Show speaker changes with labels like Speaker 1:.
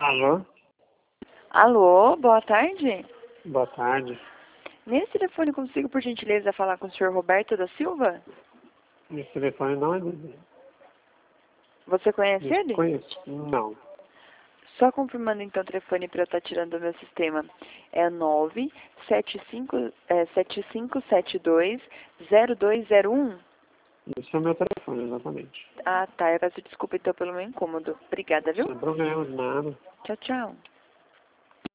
Speaker 1: Alô?
Speaker 2: Alô, boa tarde.
Speaker 1: Boa tarde.
Speaker 2: Nesse telefone consigo, por gentileza, falar com o senhor Roberto da Silva?
Speaker 1: Esse telefone não é dele.
Speaker 2: Você conhece ele?
Speaker 1: Conheço. Não.
Speaker 2: Só confirmando então o telefone para eu estar tirando do meu sistema. É 975720201.
Speaker 1: Esse é o meu telefone, exatamente.
Speaker 2: Ah, tá. Eu peço desculpa então pelo meu incômodo. Obrigada, viu?
Speaker 1: Sem problema, de nada.
Speaker 2: Tchau, tchau.